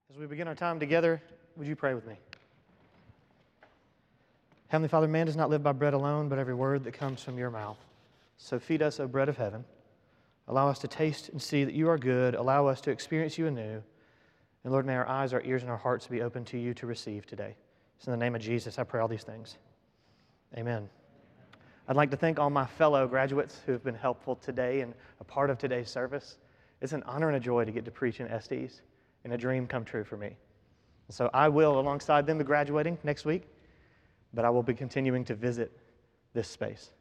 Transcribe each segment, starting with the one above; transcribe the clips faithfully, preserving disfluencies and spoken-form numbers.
As we begin our time together, would you pray with me? Heavenly Father, man does not live by bread alone, but every word that comes from your mouth. So feed us, O bread of heaven. Allow us to taste and see that you are good. Allow us to experience you anew. And Lord, may our eyes, our ears, and our hearts be open to you to receive today. So in the name of Jesus, I pray all these things. Amen. I'd like to thank all my fellow graduates who have been helpful today and a part of today's service. It's an honor and a joy to get to preach in Estes, and a dream come true for me. So I will, alongside them, be graduating next week, but I will be continuing to visit this space.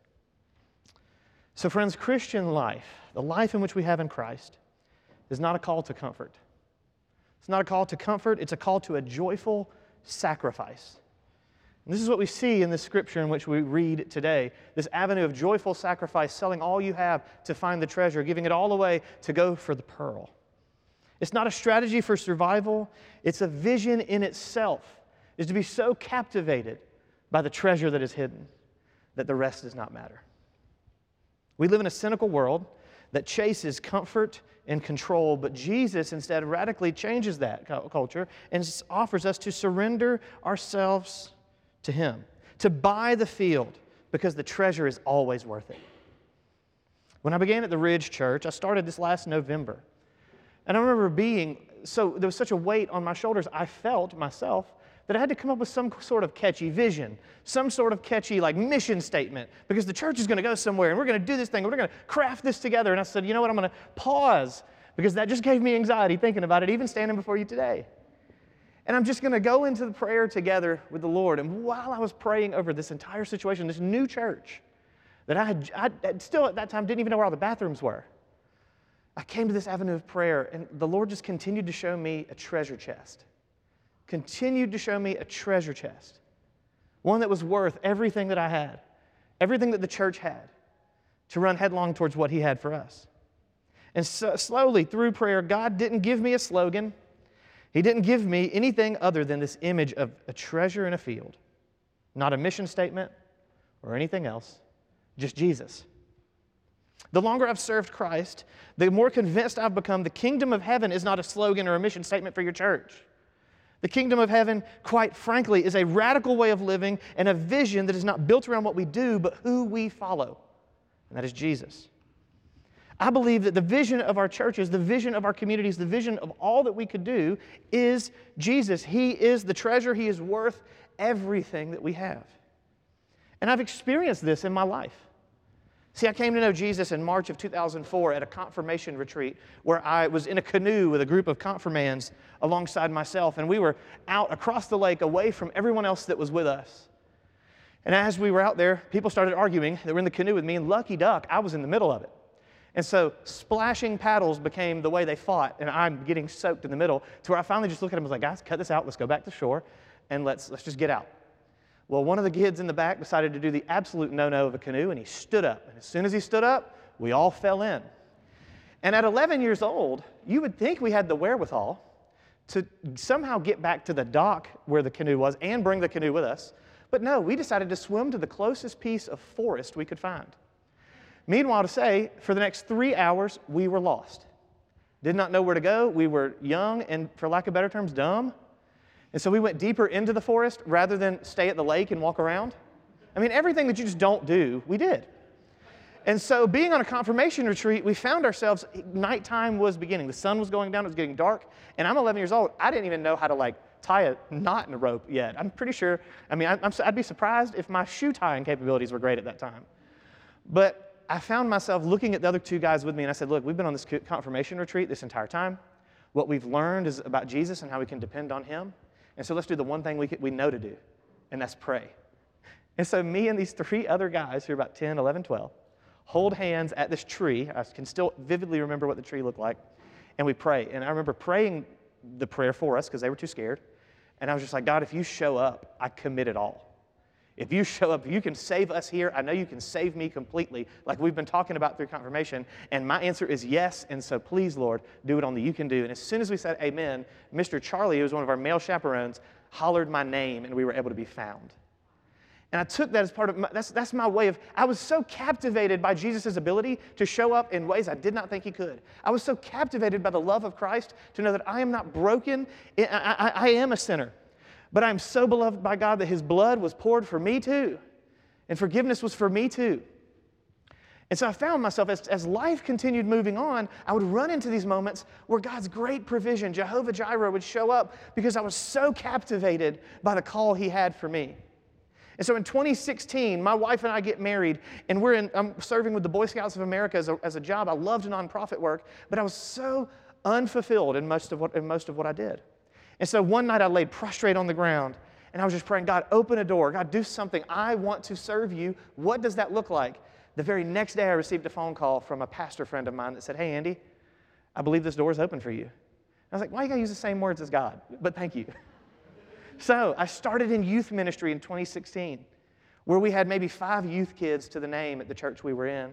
So friends, Christian life, the life in which we have in Christ, is not a call to comfort. It's not a call to comfort, it's a call to a joyful sacrifice. And this is what we see in this scripture in which we read today, this avenue of joyful sacrifice, selling all you have to find the treasure, giving it all away to go for the pearl. It's not a strategy for survival, it's a vision in itself, is to be so captivated by the treasure that is hidden that the rest does not matter. We live in a cynical world that chases comfort and control, but Jesus instead radically changes that culture and offers us to surrender ourselves to Him, to buy the field because the treasure is always worth it. When I began at the Ridge Church, I started this last November. And I remember being, so there was such a weight on my shoulders, I felt myself that I had to come up with some sort of catchy vision, some sort of catchy like mission statement, because the church is going to go somewhere and we're going to do this thing and we're going to craft this together. And I said, you know what, I'm going to pause because that just gave me anxiety thinking about it, even standing before you today. And I'm just going to go into the prayer together with the Lord. And while I was praying over this entire situation, this new church that I had, I still at that time didn't even know where all the bathrooms were, I came to this avenue of prayer, and the Lord just continued to show me a treasure chest. Continued to show me a treasure chest. One that was worth everything that I had, everything that the church had, to run headlong towards what He had for us. And so slowly, through prayer, God didn't give me a slogan. He didn't give me anything other than this image of a treasure in a field. Not a mission statement or anything else, just Jesus. The longer I've served Christ, the more convinced I've become the kingdom of heaven is not a slogan or a mission statement for your church. The kingdom of heaven, quite frankly, is a radical way of living and a vision that is not built around what we do, but who we follow, and that is Jesus. I believe that the vision of our churches, the vision of our communities, the vision of all that we could do is Jesus. He is the treasure. He is worth everything that we have. And I've experienced this in my life. See, I came to know Jesus in March of two thousand four at a confirmation retreat where I was in a canoe with a group of confirmands alongside myself, and we were out across the lake away from everyone else that was with us. And as we were out there, people started arguing. They were in the canoe with me, and lucky duck, I was in the middle of it. And so splashing paddles became the way they fought, and I'm getting soaked in the middle to where I finally just looked at them and was like, guys, cut this out. Let's go back to shore, and let's, let's just get out. Well, one of the kids in the back decided to do the absolute no-no of a canoe, and he stood up. And as soon as he stood up, we all fell in. And at eleven years old, you would think we had the wherewithal to somehow get back to the dock where the canoe was and bring the canoe with us. But no, we decided to swim to the closest piece of forest we could find. Meanwhile, to say, for the next three hours, we were lost. Did not know where to go. We were young and, for lack of better terms, dumb. And so we went deeper into the forest rather than stay at the lake and walk around. I mean, everything that you just don't do, we did. And so being on a confirmation retreat, we found ourselves, nighttime was beginning. The sun was going down, it was getting dark, and I'm eleven years old. I didn't even know how to like tie a knot in a rope yet. I'm pretty sure, I mean, I'm, I'd be surprised if my shoe tying capabilities were great at that time. But I found myself looking at the other two guys with me, and I said, look, we've been on this confirmation retreat this entire time. What we've learned is about Jesus and how we can depend on Him. And so let's do the one thing we, we know to do, and that's pray. And so me and these three other guys who are about ten, eleven, twelve hold hands at this tree. I can still vividly remember what the tree looked like. And we pray. And I remember praying the prayer for us because they were too scared. And I was just like, God, if you show up, I commit it all. If you show up, if you can save us here, I know you can save me completely, like we've been talking about through confirmation. And my answer is yes, and so please, Lord, do it on the you can do. And as soon as we said amen, Mister Charlie, who was one of our male chaperones, hollered my name, and we were able to be found. And I took that as part of my, that's, that's my way of, I was so captivated by Jesus' ability to show up in ways I did not think he could. I was so captivated by the love of Christ to know that I am not broken. I, I, I am a sinner. But I'm so beloved by God that his blood was poured for me too. And forgiveness was for me too. And so I found myself, as, as life continued moving on, I would run into these moments where God's great provision, Jehovah Jireh, would show up because I was so captivated by the call he had for me. And so in twenty sixteen, my wife and I get married, and we're in, I'm serving with the Boy Scouts of America as a, as a job. I loved nonprofit work, but I was so unfulfilled in most of what, in most of what I did. And so one night I laid prostrate on the ground, and I was just praying, God, open a door. God, do something. I want to serve you. What does that look like? The very next day, I received a phone call from a pastor friend of mine that said, hey, Andy, I believe this door is open for you. I was like, why you gotta use the same words as God? But thank you. So I started in youth ministry in twenty sixteen, where we had maybe five youth kids to the name at the church we were in.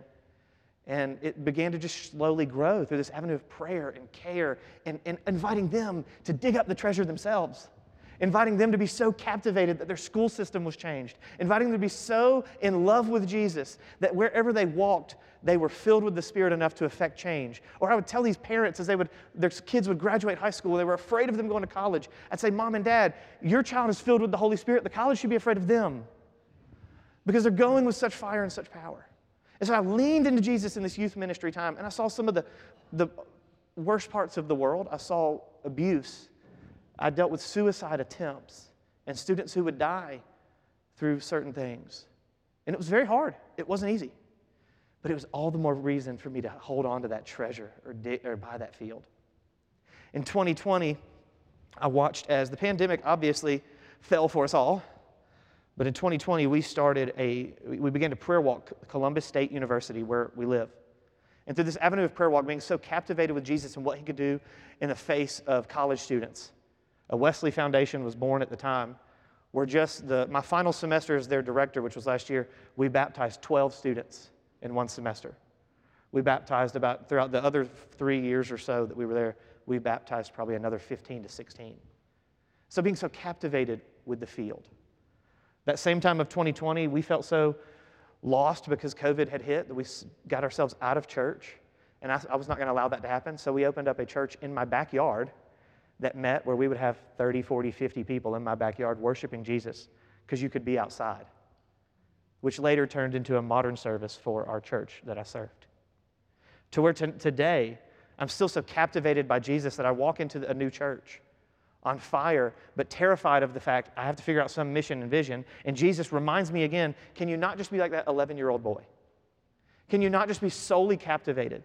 And it began to just slowly grow through this avenue of prayer and care and, and inviting them to dig up the treasure themselves. Inviting them to be so captivated that their school system was changed. Inviting them to be so in love with Jesus that wherever they walked, they were filled with the Spirit enough to affect change. Or I would tell these parents as they would, their kids would graduate high school, they were afraid of them going to college. I'd say, Mom and Dad, your child is filled with the Holy Spirit. The college should be afraid of them because they're going with such fire and such power. And so I leaned into Jesus in this youth ministry time, and I saw some of the, the worst parts of the world. I saw abuse. I dealt with suicide attempts and students who would die through certain things. And it was very hard. It wasn't easy. But it was all the more reason for me to hold on to that treasure or, di- or buy that field. In twenty twenty, I watched as the pandemic obviously fell for us all. But in twenty twenty, we started a, we began to prayer walk Columbus State University where we live. And through this avenue of prayer walk, being so captivated with Jesus and what he could do in the face of college students, a Wesley Foundation was born at the time, where just the, my final semester as their director, which was last year, we baptized twelve students in one semester. We baptized about, throughout the other three years or so that we were there, we baptized probably another fifteen to sixteen. So being so captivated with the field. That same time of twenty twenty, we felt so lost because COVID had hit that we got ourselves out of church, and I, I was not going to allow that to happen, so we opened up a church in my backyard that met where we would have thirty, forty, fifty people in my backyard worshiping Jesus because you could be outside, which later turned into a modern service for our church that I served. To where t- today, I'm still so captivated by Jesus that I walk into a new church on fire, but terrified of the fact I have to figure out some mission and vision. And Jesus reminds me again, can you not just be like that eleven-year-old boy? Can you not just be solely captivated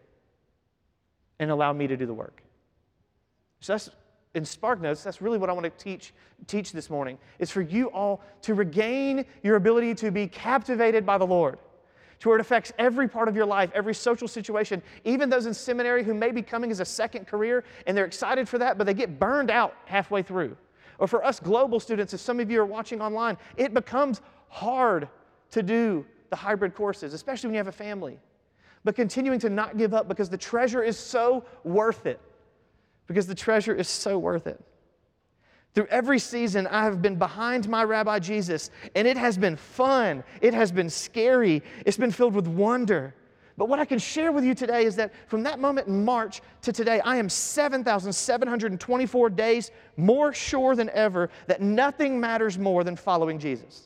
and allow me to do the work? So that's, in Spark Notes, that's really what I want to teach, teach this morning, is for you all to regain your ability to be captivated by the Lord, to where it affects every part of your life, every social situation, even those in seminary who may be coming as a second career, and they're excited for that, but they get burned out halfway through. Or for us global students, as some of you are watching online, it becomes hard to do the hybrid courses, especially when you have a family. But continuing to not give up because the treasure is so worth it. Because the treasure is so worth it. Through every season, I have been behind my Rabbi Jesus, and it has been fun. It has been scary. It's been filled with wonder. But what I can share with you today is that from that moment in March to today, I am seven thousand seven hundred twenty-four days more sure than ever that nothing matters more than following Jesus.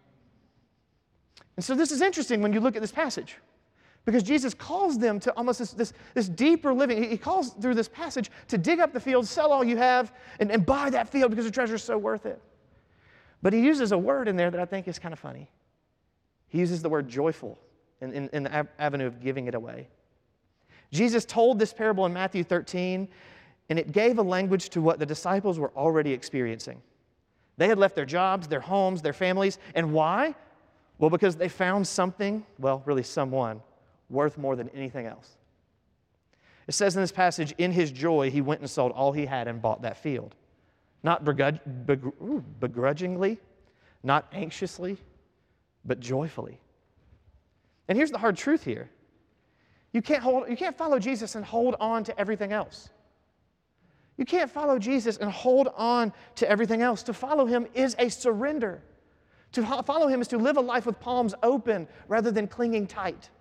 And so this is interesting when you look at this passage. Because Jesus calls them to almost this, this, this deeper living. He calls through this passage to dig up the field, sell all you have, and, and buy that field because the treasure is so worth it. But he uses a word in there that I think is kind of funny. He uses the word joyful in, in, in the avenue of giving it away. Jesus told this parable in Matthew thirteen, and it gave a language to what the disciples were already experiencing. They had left their jobs, their homes, their families. And why? Well, because they found something, well, really someone, worth more than anything else. It says in this passage, in his joy, he went and sold all he had and bought that field. Not begrudg- begr- ooh, begrudgingly, not anxiously, but joyfully. And here's the hard truth here. You can't hold, you can't follow Jesus and hold on to everything else. You can't follow Jesus and hold on to everything else. To follow him is a surrender. To follow him is to live a life with palms open rather than clinging tight.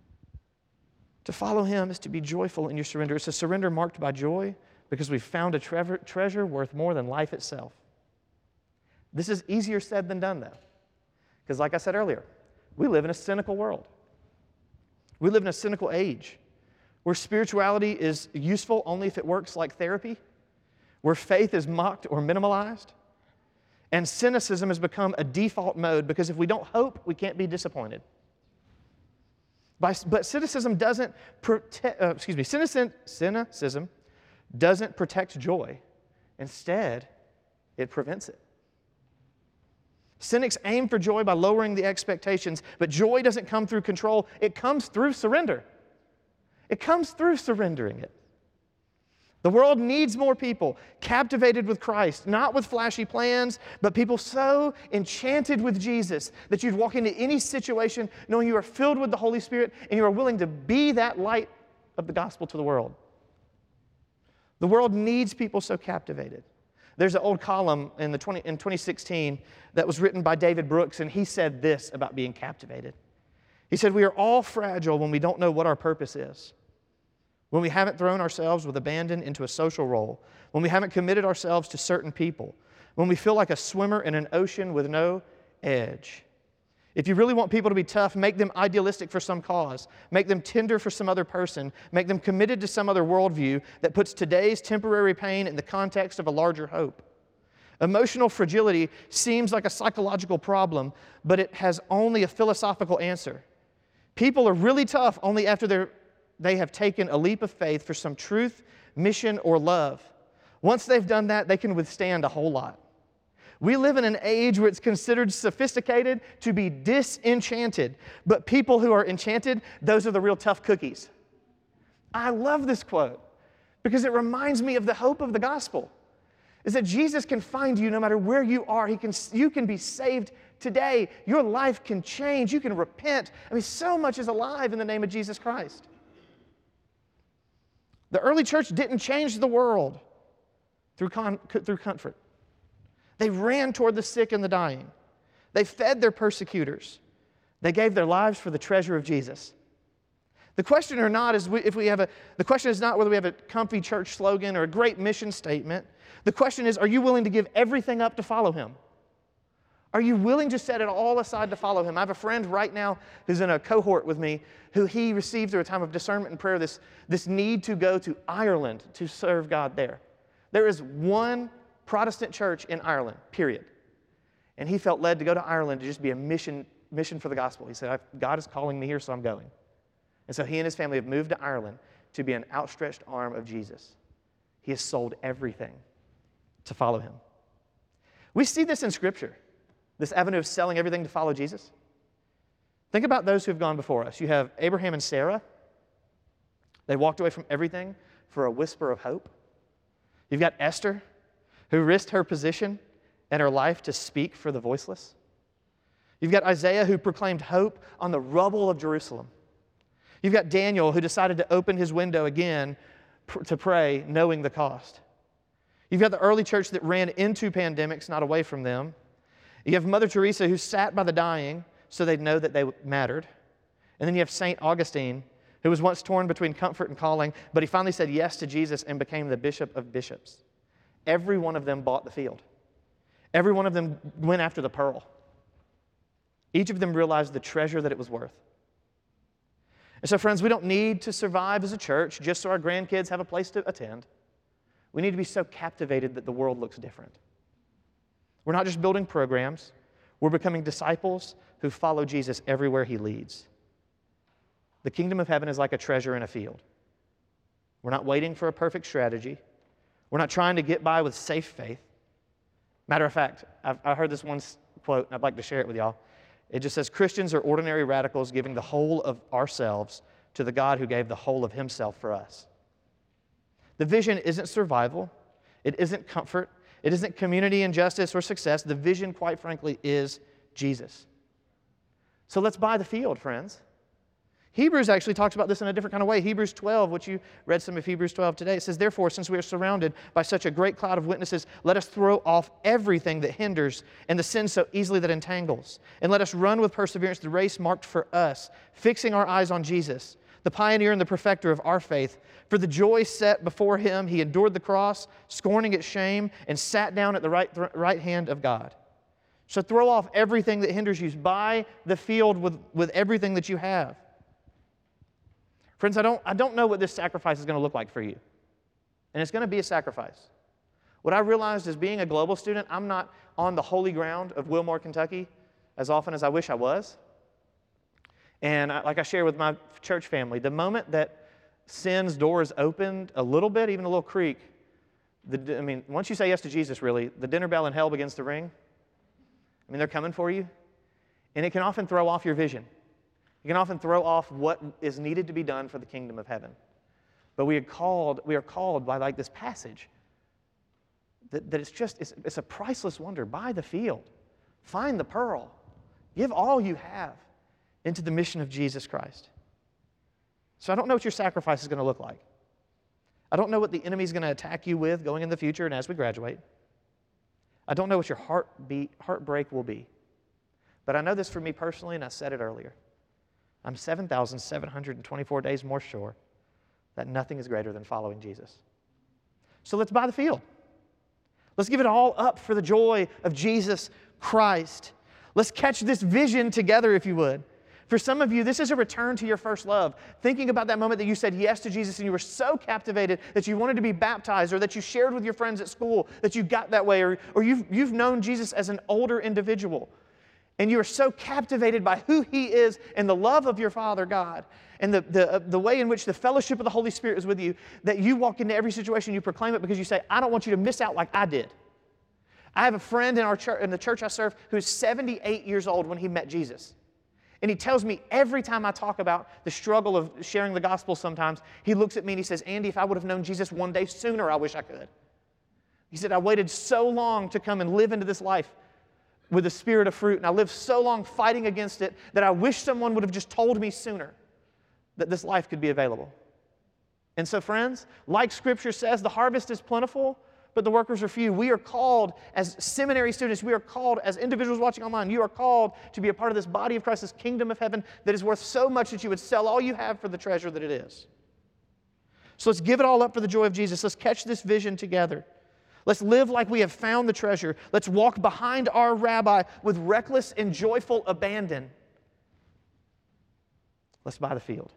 To follow him is to be joyful in your surrender. It's a surrender marked by joy because we've found a tre- treasure worth more than life itself. This is easier said than done, though. Because like I said earlier, we live in a cynical world. We live in a cynical age where spirituality is useful only if it works like therapy, where faith is mocked or minimalized, and cynicism has become a default mode because if we don't hope, we can't be disappointed. By, but cynicism doesn't protect, uh, excuse me, cynicism, cynicism doesn't protect joy. Instead, it prevents it. Cynics aim for joy by lowering the expectations, but joy doesn't come through control. It comes through surrender. It comes through surrendering it. The world needs more people captivated with Christ, not with flashy plans, but people so enchanted with Jesus that you'd walk into any situation knowing you are filled with the Holy Spirit and you are willing to be that light of the gospel to the world. The world needs people so captivated. There's an old column in, the twenty, in twenty sixteen that was written by David Brooks, and he said this about being captivated. He said, "We are all fragile when we don't know what our purpose is. When we haven't thrown ourselves with abandon into a social role, when we haven't committed ourselves to certain people, when we feel like a swimmer in an ocean with no edge. If you really want people to be tough, make them idealistic for some cause. Make them tender for some other person. Make them committed to some other worldview that puts today's temporary pain in the context of a larger hope. Emotional fragility seems like a psychological problem, but it has only a philosophical answer. People are really tough only after they're they have taken a leap of faith for some truth, mission, or love. Once they've done that, they can withstand a whole lot. We live in an age where it's considered sophisticated to be disenchanted, but people who are enchanted, those are the real tough cookies." I love this quote because it reminds me of the hope of the gospel, is that Jesus can find you no matter where you are. He can, you can be saved today. Your life can change. You can repent. I mean, so much is alive in the name of Jesus Christ. The early church didn't change the world through, con- through comfort. They ran toward the sick and the dying. They fed their persecutors. They gave their lives for the treasure of Jesus. The question or not is we, if we have a, the question is not whether we have a comfy church slogan or a great mission statement. The question is, are you willing to give everything up to follow him? Are you willing to set it all aside to follow him? I have a friend right now who's in a cohort with me who he received through a time of discernment and prayer this, this need to go to Ireland to serve God there. There is one Protestant church in Ireland, period. And he felt led to go to Ireland to just be a mission, mission for the gospel. He said, God is calling me here, so I'm going. And so he and his family have moved to Ireland to be an outstretched arm of Jesus. He has sold everything to follow him. We see this in Scripture. This avenue of selling everything to follow Jesus. Think about those who have gone before us. You have Abraham and Sarah. They walked away from everything for a whisper of hope. You've got Esther, who risked her position and her life to speak for the voiceless. You've got Isaiah, who proclaimed hope on the rubble of Jerusalem. You've got Daniel, who decided to open his window again pr- to pray, knowing the cost. You've got the early church that ran into pandemics, not away from them. You have Mother Teresa, who sat by the dying so they'd know that they mattered. And then you have Saint Augustine, who was once torn between comfort and calling, but he finally said yes to Jesus and became the bishop of bishops. Every one of them bought the field. Every one of them went after the pearl. Each of them realized the treasure that it was worth. And so, friends, we don't need to survive as a church just so our grandkids have a place to attend. We need to be so captivated that the world looks different. We're not just building programs. We're becoming disciples who follow Jesus everywhere he leads. The kingdom of heaven is like a treasure in a field. We're not waiting for a perfect strategy. We're not trying to get by with safe faith. Matter of fact, I've, I heard this one quote, and I'd like to share it with y'all. It just says, Christians are ordinary radicals giving the whole of ourselves to the God who gave the whole of himself for us. The vision isn't survival. It isn't comfort. It isn't community and justice or success. The vision, quite frankly, is Jesus. So let's buy the field, friends. Hebrews actually talks about this in a different kind of way. Hebrews twelve, which you read some of Hebrews twelve today, it says, therefore, since we are surrounded by such a great cloud of witnesses, let us throw off everything that hinders and the sin so easily that entangles. And let us run with perseverance the race marked for us, fixing our eyes on Jesus, the pioneer and the perfecter of our faith. For the joy set before him, he endured the cross, scorning its shame, and sat down at the right, th- right hand of God. So throw off everything that hinders you. Buy the field with, with everything that you have. Friends, I don't, I don't know what this sacrifice is going to look like for you. And it's going to be a sacrifice. What I realized is being a global student, I'm not on the holy ground of Wilmore, Kentucky as often as I wish I was. And I, like I share with my church family, the moment that sin's doors opened a little bit, even a little creak, the, I mean, once you say yes to Jesus, really, the dinner bell in hell begins to ring. I mean, they're coming for you. And it can often throw off your vision. It can often throw off what is needed to be done for the kingdom of heaven. But we are called, we are called by like this passage that, that it's just, it's, it's a priceless wonder. Buy the field. Find the pearl. Give all you have into the mission of Jesus Christ. So I don't know what your sacrifice is going to look like. I don't know what the enemy is going to attack you with going in the future and as we graduate. I don't know what your heartbeat, heartbreak will be. But I know this for me personally, and I said it earlier. I'm seven thousand seven hundred twenty-four days more sure that nothing is greater than following Jesus. So let's buy the field. Let's give it all up for the joy of Jesus Christ. Let's catch this vision together, if you would. For some of you, this is a return to your first love. Thinking about that moment that you said yes to Jesus and you were so captivated that you wanted to be baptized, or that you shared with your friends at school that you got that way, or, or you've, you've known Jesus as an older individual. And you are so captivated by who He is and the love of your Father God and the, the, uh, the way in which the fellowship of the Holy Spirit is with you, that you walk into every situation, you proclaim it because you say, I don't want you to miss out like I did. I have a friend in, our church, in the church I serve who's seventy-eight years old when he met Jesus. And he tells me every time I talk about the struggle of sharing the gospel sometimes, he looks at me and he says, Andy, if I would have known Jesus one day sooner, I wish I could. He said, I waited so long to come and live into this life with the spirit of fruit, and I lived so long fighting against it that I wish someone would have just told me sooner that this life could be available. And so, friends, like Scripture says, the harvest is plentiful, but the workers are few. We are called as seminary students, we are called as individuals watching online, you are called to be a part of this body of Christ, this kingdom of heaven that is worth so much that you would sell all you have for the treasure that it is. So let's give it all up for the joy of Jesus. Let's catch this vision together. Let's live like we have found the treasure. Let's walk behind our rabbi with reckless and joyful abandon. Let's buy the field.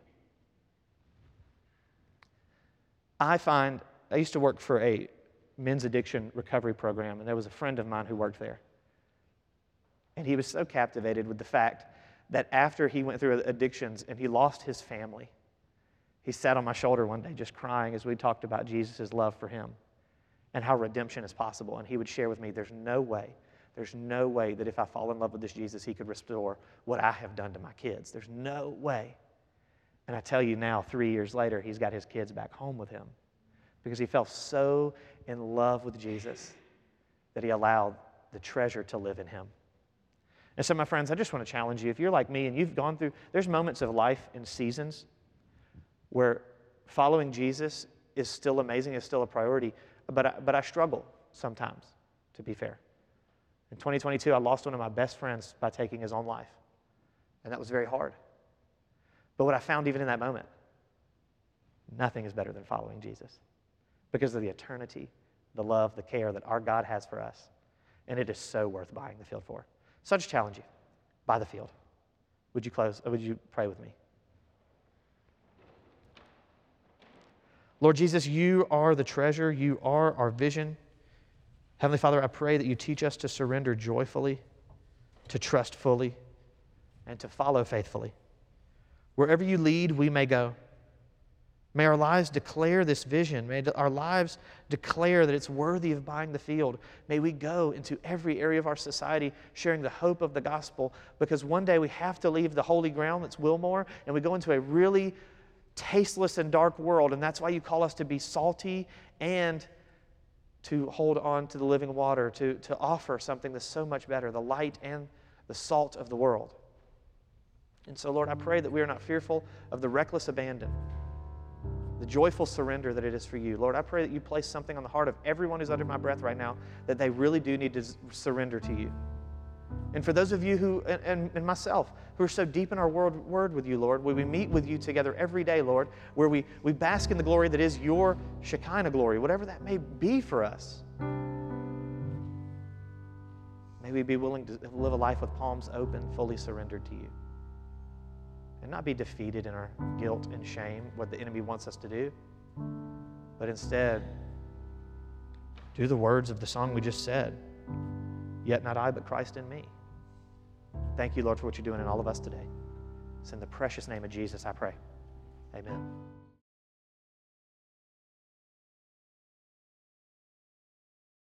I find, I used to work for a men's addiction recovery program, and there was a friend of mine who worked there. And he was so captivated with the fact that after he went through addictions and he lost his family, he sat on my shoulder one day just crying as we talked about Jesus' love for him and how redemption is possible. And he would share with me, there's no way, there's no way that if I fall in love with this Jesus, He could restore what I have done to my kids. There's no way. And I tell you now, three years later, he's got his kids back home with him because he fell so in love with Jesus that he allowed the treasure to live in him. And so, my friends, I just want to challenge you. If you're like me and you've gone through, there's moments of life and seasons where following Jesus is still amazing, is still a priority, but I, but I struggle sometimes, to be fair. In twenty twenty-two, I lost one of my best friends by taking his own life, and that was very hard. But what I found even in that moment, nothing is better than following Jesus because of the eternity, the love, the care that our God has for us, and it is so worth buying the field for. So I just challenge you, buy the field. Would you close, or would you pray with me? Lord Jesus, You are the treasure. You are our vision. Heavenly Father, I pray that You teach us to surrender joyfully, to trust fully, and to follow faithfully. Wherever You lead, we may go. May our lives declare this vision. May our lives declare that it's worthy of buying the field. May we go into every area of our society sharing the hope of the gospel, because one day we have to leave the holy ground that's Wilmore, and we go into a really tasteless and dark world, and that's why You call us to be salty and to hold on to the living water, to, to offer something that's so much better, the light and the salt of the world. And so, Lord, I pray that we are not fearful of the reckless abandon, the joyful surrender that it is for you. Lord, I pray that you place something on the heart of everyone who's under my breath right now, that they really do need to surrender to you. And for those of you who, and, and myself, who are so deep in our word, word with you, Lord, where we meet with you together every day, Lord, where we, we bask in the glory that is your Shekinah glory, whatever that may be for us. May we be willing to live a life with palms open, fully surrendered to you. And not be defeated in our guilt and shame, what the enemy wants us to do, but instead do the words of the song we just said, yet not I, but Christ in me. Thank you, Lord, for what you're doing in all of us today. It's in the precious name of Jesus I pray. Amen.